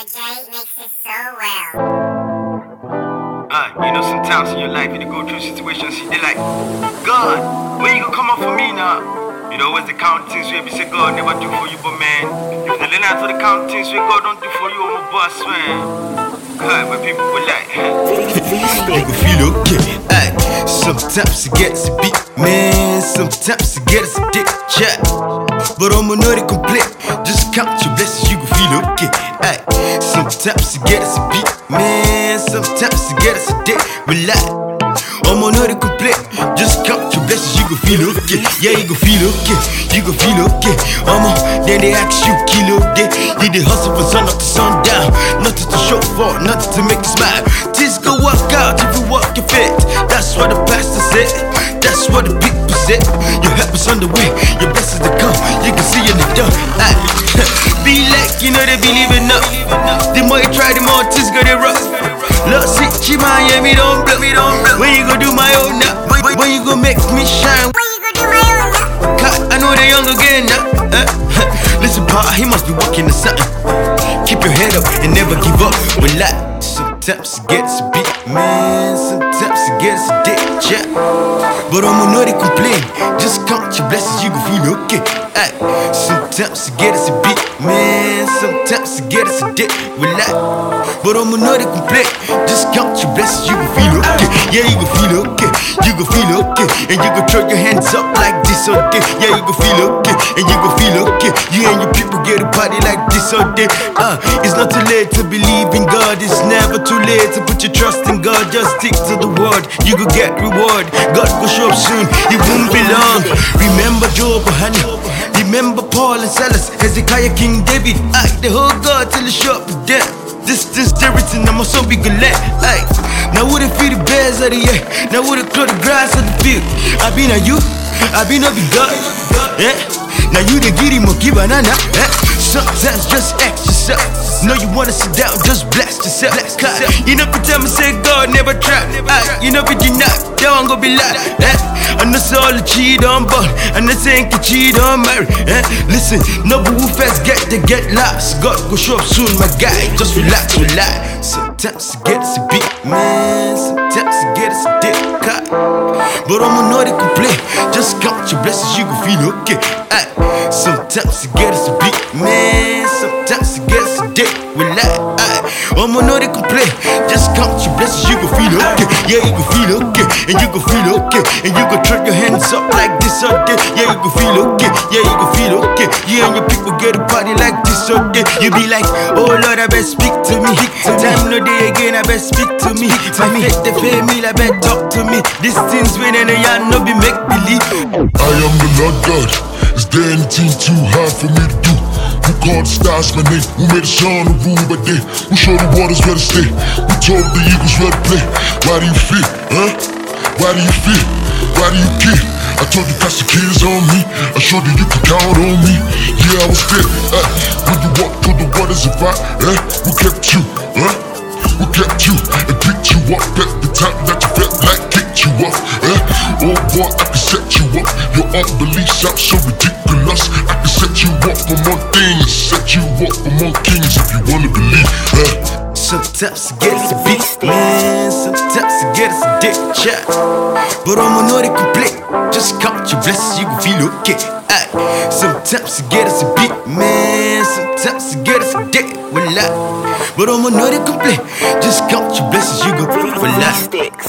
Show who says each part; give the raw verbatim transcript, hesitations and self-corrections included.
Speaker 1: Jay makes it so well.
Speaker 2: Uh, you know, sometimes in your life you go through situations, you like, God, when you gonna come up for me now? You know, always the count things where we say God never do for you, but man, if the learn out to the count things where God don't do for you, I'm a boss, man. God, when people will like,
Speaker 3: you can feel okay, aye. Sometimes it gets a beat, man. Sometimes it gets a dick chat, but I'm not complete. Just count your blessings, you can feel okay, aye. Sometimes it gets a beat, man. Sometimes it gets a dick, relax. I'm on the complete. Just count your blessings, you gon' feel okay. Yeah, you gon' feel okay. You gon' feel okay. I'm on, then they ask you, kill okay. You did hustle from sun up to sundown. Nothing to show for, nothing to make you smile. This go work out if you walk your fit. That's what the pastor said. That's what the people said. Your help is on the way. Your blessings to come. You can see in the door. Be like, you know they believe enough. The more you try, the more things go they rough. Love see, Miami don't blow me, don't blow. When you go do my own now? When you go make me shine?
Speaker 1: When you go do my own now?
Speaker 3: God, I know they young again now. Uh, listen, Pa, he must be working to something. Keep your head up and never give up. Relax. Sometimes it gets a beat, man. Sometimes it gets a dick chat, but I'm a naughty complain. Just count your blessings, you gon' feel okay. Aye. Sometimes it gets a beat, man. Sometimes it gets a dick, relax. But I'm a naughty complain. Just count your blessings, you gon' feel okay. Yeah, you gon' feel okay. You gon' feel okay, and you gon' throw your hands up like this all day. Yeah, you gon' feel okay, and you gon' feel okay. You and your people get a party like this all day. Uh, it's not too late to believe in God. It's never too late to put your trust in God. Just stick to the word, you go get reward. God will show up soon, it won't be long. Remember Job and Hannah, remember Paul and Silas, Hezekiah, King David. Aye, the whole God till the shop is dead. This, this, everything, I'm so big a let. Aye, now would it feed the bears of the air? Now would it clear the grass of the field? I been a you, I been a big God. Yeah, now you the giddy monkey banana. Yeah, sometimes just ask yourself. No, you wanna sit down, just blast yourself. God, you know, pretend me say God never tried. Aye, you know, but you not, that one go be lie. Eh? I know say all the cheat on ball, and they say ain't cheat on marry. Eh? Listen, no but who first get they get lost. God go show up soon, my guy. Just relax, relax. Sometimes it gets a beat, man. Sometimes it gets a dick cut, but I'm a naughty complain. Just count your blessings, you gon' feel okay. Aye. Sometimes it gets a beat, man. Sometimes it gets a dick, relax. Aye. I'm a naughty complain. Just count your blessings, you gon' feel okay. Yeah, you gon' feel okay, and you gon' feel okay, and you gon' throw your hands up like this all day. Yeah, you gon' feel okay. Yeah, you gon' feel okay. You and your people get a party like this all day. You be like, oh Lord, I best speak to me. Time no day again, I best speak to me. My faith they fail me, I bet talk to me. These things when and I no be make believe.
Speaker 4: I am the Lord God. Is there anything too hard for me to do? Who called the stars my name? Who made the sun to rule by day? Who showed the waters where to stay? Who told the eagles where to play? Why do you fear, huh? Why do you fear? Why do you care? I told you cast the kids on me. I showed you you can count on me. Yeah, I was there, uh, when you walked through the waters of fire, eh? Who kept you, huh? Who kept you and picked you up at the time that you felt like kicked you up, eh? Oh boy, I can set you up. Your unbelief sounds so ridiculous. I can set you up among things, set you up among kings if you wanna believe, eh?
Speaker 3: Sometimes it gets a beat, man. Sometimes it gets a dick chat, but I'm a naughty complete. Just count your blessings, you gon' feel okay. Aye. Sometimes it gets a beat, man. Sometimes it gets a dick, relax. But I'm a naughty complete. Just count your blessings, you gon' feel relax.